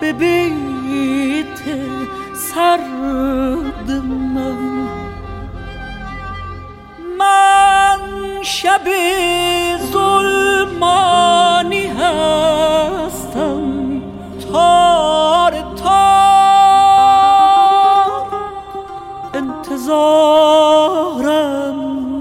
به بیت سرد من شب ظلمانی هستم تار تار انتظارم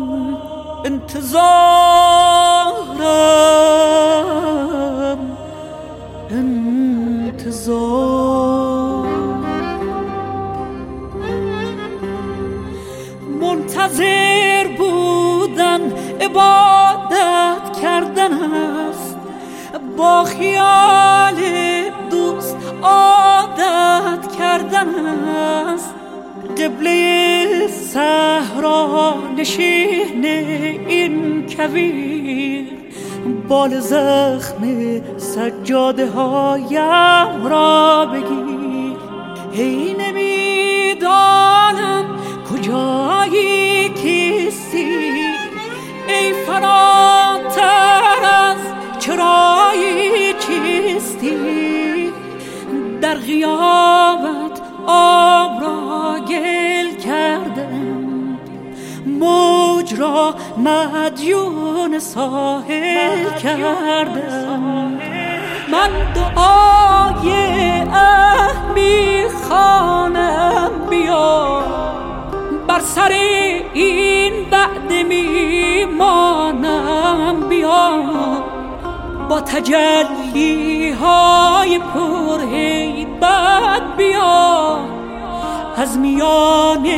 منتظر بودن عبادت کردن است، با خیال دوست عادت کردن است. قبله صحرا نشین این کویر، بال زخم سجاده هایم را بگیر. ای نمیدانم کجایی کیستی، ای فراتر از چرایی چیستی. در غیابت آب را گل کردم، موج را مدیون ساحل کردم. من دعای عهد میخوانم بیا، بر سر این وعده میمانم بیا. با تجلی های پرهیبت بیا، از میان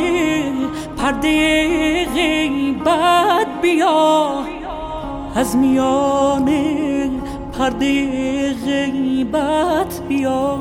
پرده غیبت بیا، از میان پرده غیبت بیا.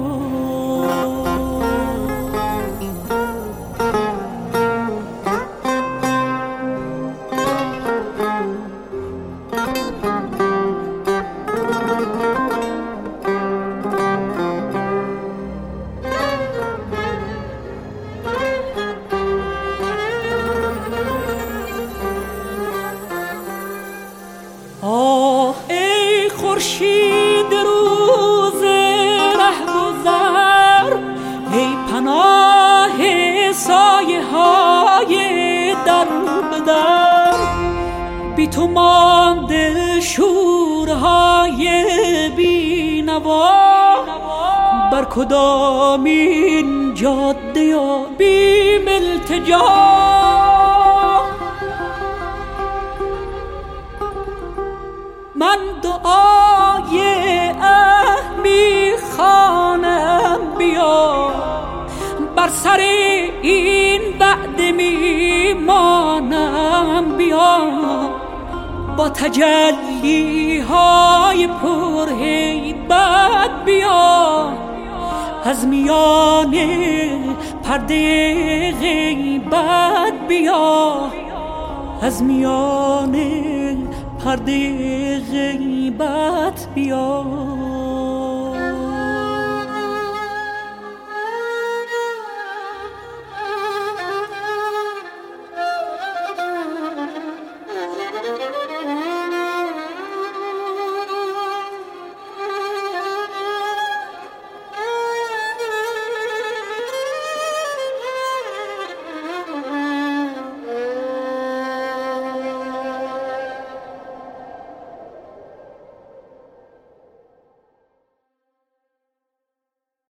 آه ای خورشید روز رهگذر، ای پناه سایه های در به در. بی تو مانده شورهای بینوا، بر کدامین جاده یا بیم التجا. من دعای عهد میخوانم بیا، بر سر این وعده میمانم بیا. با تجلی های پرهیبت بیا، از میان پرده غیبت بیا، از میان پرده غیبت بیا.